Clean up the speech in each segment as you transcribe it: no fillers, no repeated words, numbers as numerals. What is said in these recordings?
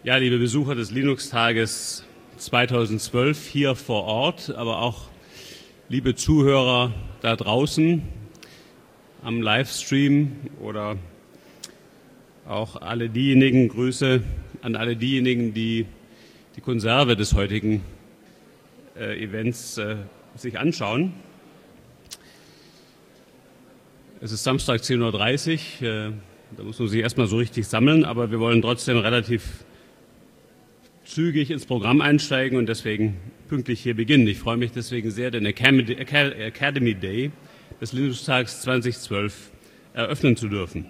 Ja, liebe Besucher des Linux-Tages 2012 hier vor Ort, aber auch liebe Zuhörer da draußen am Livestream oder auch alle diejenigen, Grüße an alle diejenigen, die die Konserve des heutigen Events sich anschauen. Es ist Samstag 10:30 Uhr, da muss man sich erstmal so richtig sammeln, aber wir wollen trotzdem relativ zügig ins Programm einsteigen und deswegen pünktlich hier beginnen. Ich freue mich deswegen sehr, den Academy Day des Linux-Tags 2012 eröffnen zu dürfen.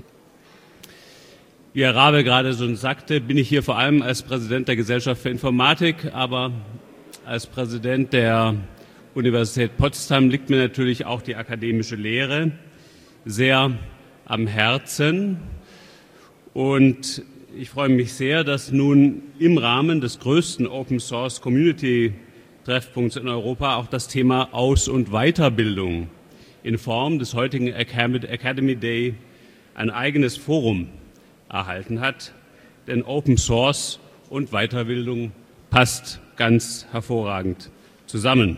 Wie Herr Rabe gerade schon sagte, bin ich hier vor allem als Präsident der Gesellschaft für Informatik, aber als Präsident der Universität Potsdam liegt mir natürlich auch die akademische Lehre sehr am Herzen. Und ich freue mich sehr, dass nun im Rahmen des größten Open Source Community Treffpunkts in Europa auch das Thema Aus- und Weiterbildung in Form des heutigen Academy Day ein eigenes Forum erhalten hat. Denn Open Source und Weiterbildung passt ganz hervorragend zusammen.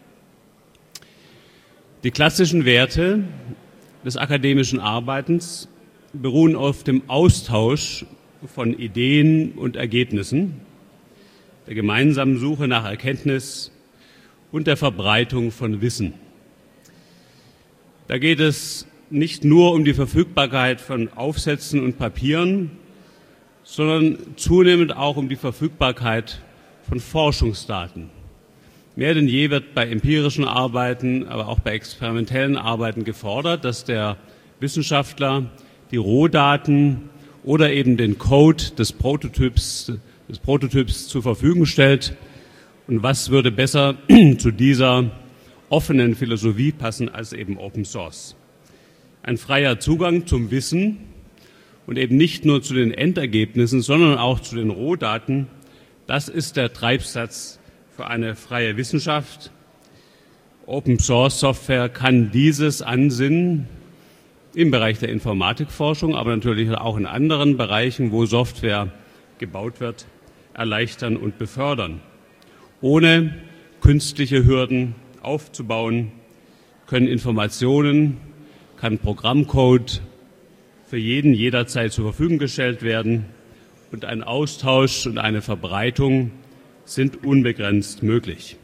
Die klassischen Werte des akademischen Arbeitens beruhen auf dem Austausch von Ideen und Ergebnissen, der gemeinsamen Suche nach Erkenntnis und der Verbreitung von Wissen. Da geht es nicht nur um die Verfügbarkeit von Aufsätzen und Papieren, sondern zunehmend auch um die Verfügbarkeit von Forschungsdaten. Mehr denn je wird bei empirischen Arbeiten, aber auch bei experimentellen Arbeiten gefordert, dass der Wissenschaftler die Rohdaten oder eben den Code des Prototyps zur Verfügung stellt. Und was würde besser zu dieser offenen Philosophie passen als eben Open Source? Ein freier Zugang zum Wissen und eben nicht nur zu den Endergebnissen, sondern auch zu den Rohdaten, das ist der Treibsatz für eine freie Wissenschaft. Open Source Software kann dieses Ansinnen im Bereich der Informatikforschung, aber natürlich auch in anderen Bereichen, wo Software gebaut wird, erleichtern und befördern. Ohne künstliche Hürden aufzubauen, können Informationen, kann Programmcode für jeden jederzeit zur Verfügung gestellt werden und ein Austausch und eine Verbreitung sind unbegrenzt möglich.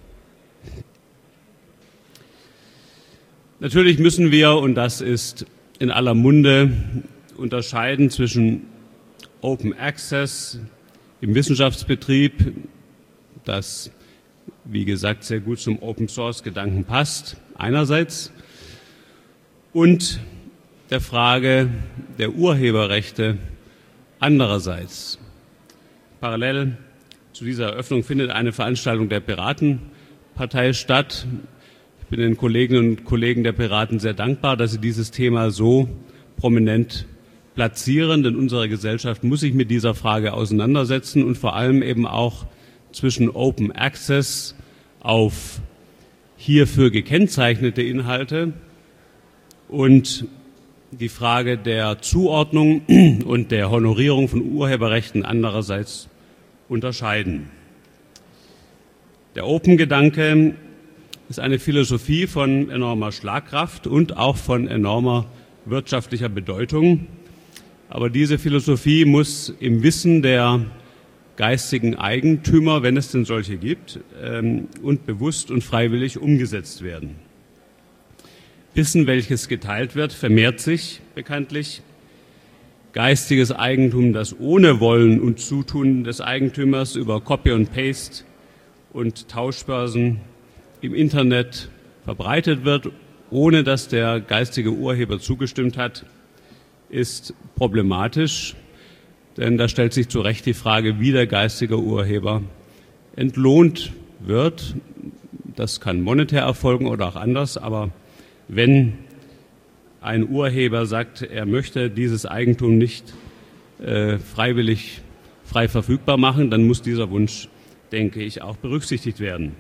Natürlich müssen wir, und das ist in aller Munde, unterscheiden zwischen Open Access im Wissenschaftsbetrieb, das, wie gesagt, sehr gut zum Open Source Gedanken passt, einerseits, und der Frage der Urheberrechte andererseits. Parallel zu dieser Eröffnung findet eine Veranstaltung der Piratenpartei statt. Ich bin den Kolleginnen und Kollegen der Piraten sehr dankbar, dass sie dieses Thema so prominent platzieren, denn unsere Gesellschaft muss sich mit dieser Frage auseinandersetzen und vor allem eben auch zwischen Open Access auf hierfür gekennzeichnete Inhalte und die Frage der Zuordnung und der Honorierung von Urheberrechten andererseits unterscheiden. Der Open-Gedanke ist eine Philosophie von enormer Schlagkraft und auch von enormer wirtschaftlicher Bedeutung. Aber diese Philosophie muss im Wissen der geistigen Eigentümer, wenn es denn solche gibt, und bewusst und freiwillig umgesetzt werden. Wissen, welches geteilt wird, vermehrt sich bekanntlich. Geistiges Eigentum, das ohne Wollen und Zutun des Eigentümers über Copy und Paste und Tauschbörsen im Internet verbreitet wird, ohne dass der geistige Urheber zugestimmt hat, ist problematisch, denn da stellt sich zu Recht die Frage, wie der geistige Urheber entlohnt wird. Das kann monetär erfolgen oder auch anders, aber wenn ein Urheber sagt, er möchte dieses Eigentum nicht freiwillig frei verfügbar machen, dann muss dieser Wunsch, denke ich, auch berücksichtigt werden.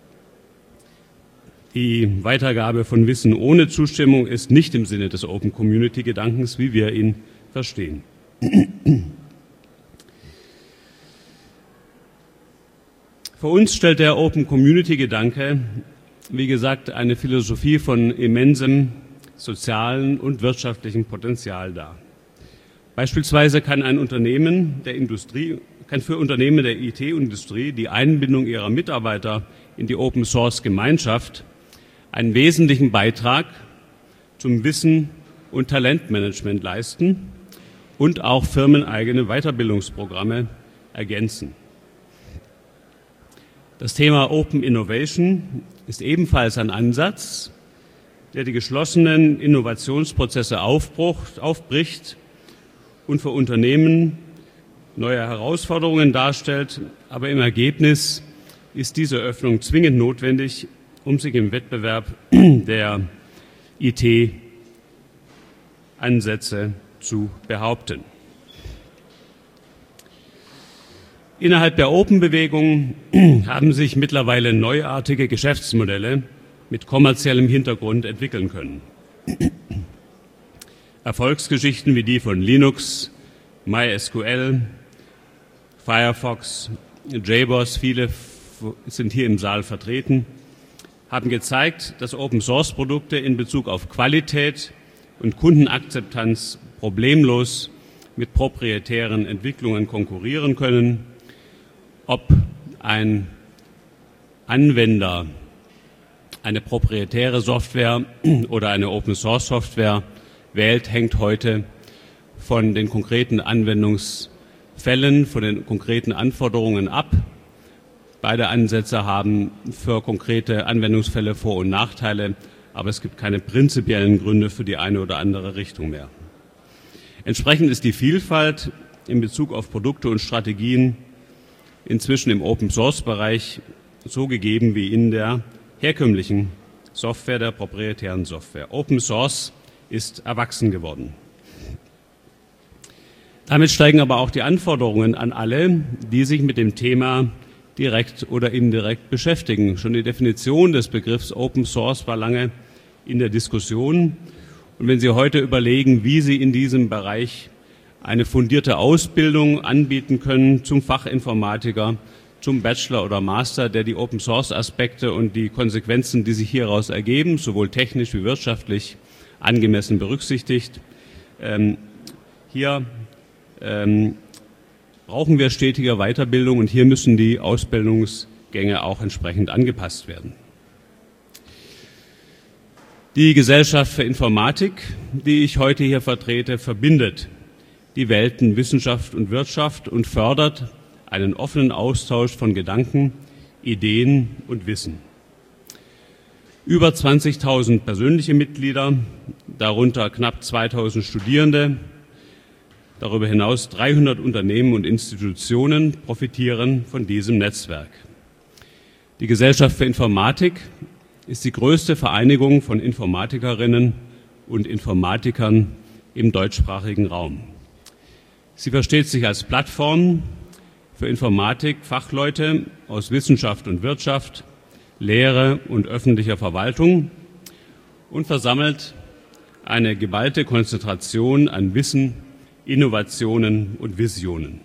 Die Weitergabe von Wissen ohne Zustimmung ist nicht im Sinne des Open Community Gedankens, wie wir ihn verstehen. Für uns stellt der Open Community Gedanke, wie gesagt, eine Philosophie von immensem sozialen und wirtschaftlichen Potenzial dar. Beispielsweise kann für Unternehmen der IT-Industrie die Einbindung ihrer Mitarbeiter in die Open Source Gemeinschaft einen wesentlichen Beitrag zum Wissen- und Talentmanagement leisten und auch firmeneigene Weiterbildungsprogramme ergänzen. Das Thema Open Innovation ist ebenfalls ein Ansatz, der die geschlossenen Innovationsprozesse aufbricht und für Unternehmen neue Herausforderungen darstellt. Aber im Ergebnis ist diese Öffnung zwingend notwendig, um sich im Wettbewerb der IT-Ansätze zu behaupten. Innerhalb der Open-Bewegung haben sich mittlerweile neuartige Geschäftsmodelle mit kommerziellem Hintergrund entwickeln können. Erfolgsgeschichten wie die von Linux, MySQL, Firefox, JBoss, viele sind hier im Saal vertreten, haben gezeigt, dass Open-Source-Produkte in Bezug auf Qualität und Kundenakzeptanz problemlos mit proprietären Entwicklungen konkurrieren können. Ob ein Anwender eine proprietäre Software oder eine Open-Source-Software wählt, hängt heute von den konkreten Anwendungsfällen, von den konkreten Anforderungen ab. Beide Ansätze haben für konkrete Anwendungsfälle Vor- und Nachteile, aber es gibt keine prinzipiellen Gründe für die eine oder andere Richtung mehr. Entsprechend ist die Vielfalt in Bezug auf Produkte und Strategien inzwischen im Open-Source-Bereich so gegeben wie in der herkömmlichen Software, der proprietären Software. Open Source ist erwachsen geworden. Damit steigen aber auch die Anforderungen an alle, die sich mit dem Thema direkt oder indirekt beschäftigen. Schon die Definition des Begriffs Open Source war lange in der Diskussion. Und wenn Sie heute überlegen, wie Sie in diesem Bereich eine fundierte Ausbildung anbieten können zum Fachinformatiker, zum Bachelor oder Master, der die Open-Source-Aspekte und die Konsequenzen, die sich hieraus ergeben, sowohl technisch wie wirtschaftlich angemessen berücksichtigt. Hier brauchen wir stetige Weiterbildung und hier müssen die Ausbildungsgänge auch entsprechend angepasst werden. Die Gesellschaft für Informatik, die ich heute hier vertrete, verbindet die Welten Wissenschaft und Wirtschaft und fördert einen offenen Austausch von Gedanken, Ideen und Wissen. Über 20.000 persönliche Mitglieder, darunter knapp 2.000 Studierende, darüber hinaus 300 Unternehmen und Institutionen profitieren von diesem Netzwerk. Die Gesellschaft für Informatik ist die größte Vereinigung von Informatikerinnen und Informatikern im deutschsprachigen Raum. Sie versteht sich als Plattform für Informatik-Fachleute aus Wissenschaft und Wirtschaft, Lehre und öffentlicher Verwaltung und versammelt eine geballte Konzentration an Wissen, Innovationen und Visionen.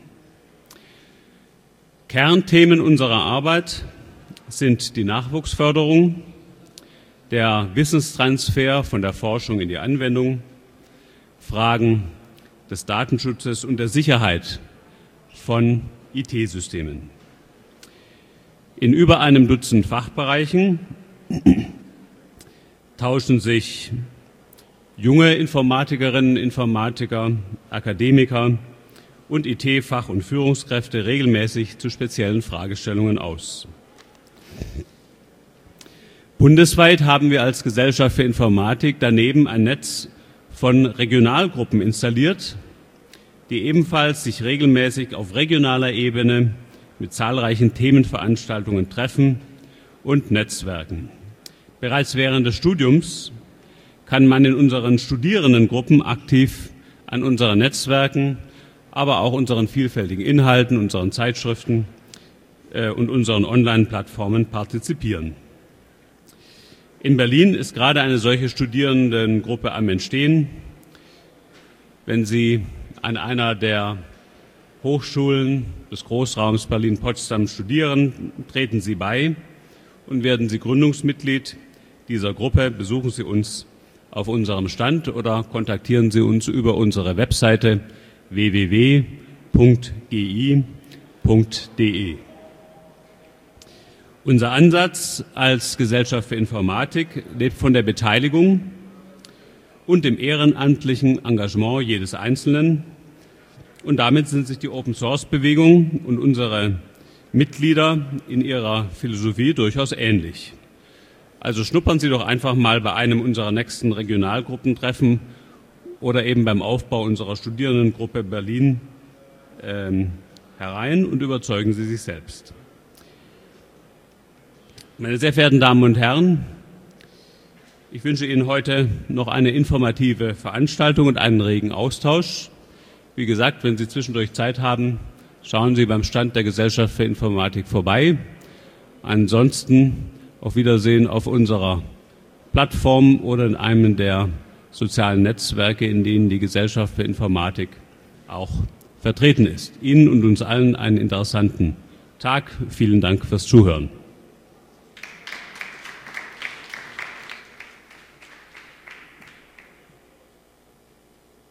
Kernthemen unserer Arbeit sind die Nachwuchsförderung, der Wissenstransfer von der Forschung in die Anwendung, Fragen des Datenschutzes und der Sicherheit von IT-Systemen. In über einem Dutzend Fachbereichen tauschen sich junge Informatikerinnen, Informatiker, Akademiker und IT-Fach- und Führungskräfte regelmäßig zu speziellen Fragestellungen aus. Bundesweit haben wir als Gesellschaft für Informatik daneben ein Netz von Regionalgruppen installiert, die ebenfalls sich regelmäßig auf regionaler Ebene mit zahlreichen Themenveranstaltungen treffen und netzwerken. Bereits während des Studiums kann man in unseren Studierendengruppen aktiv an unseren Netzwerken, aber auch unseren vielfältigen Inhalten, unseren Zeitschriften und unseren Online-Plattformen partizipieren. In Berlin ist gerade eine solche Studierendengruppe am Entstehen. Wenn Sie an einer der Hochschulen des Großraums Berlin-Potsdam studieren, treten Sie bei und werden Sie Gründungsmitglied dieser Gruppe. Besuchen Sie uns auf unserem Stand oder kontaktieren Sie uns über unsere Webseite www.gi.de. Unser Ansatz als Gesellschaft für Informatik lebt von der Beteiligung und dem ehrenamtlichen Engagement jedes Einzelnen. Und damit sind sich die Open-Source-Bewegung und unsere Mitglieder in ihrer Philosophie durchaus ähnlich. Also schnuppern Sie doch einfach mal bei einem unserer nächsten Regionalgruppentreffen oder eben beim Aufbau unserer Studierendengruppe Berlin herein und überzeugen Sie sich selbst. Meine sehr verehrten Damen und Herren, ich wünsche Ihnen heute noch eine informative Veranstaltung und einen regen Austausch. Wie gesagt, wenn Sie zwischendurch Zeit haben, schauen Sie beim Stand der Gesellschaft für Informatik vorbei. Ansonsten auf Wiedersehen auf unserer Plattform oder in einem der sozialen Netzwerke, in denen die Gesellschaft für Informatik auch vertreten ist. Ihnen und uns allen einen interessanten Tag. Vielen Dank fürs Zuhören.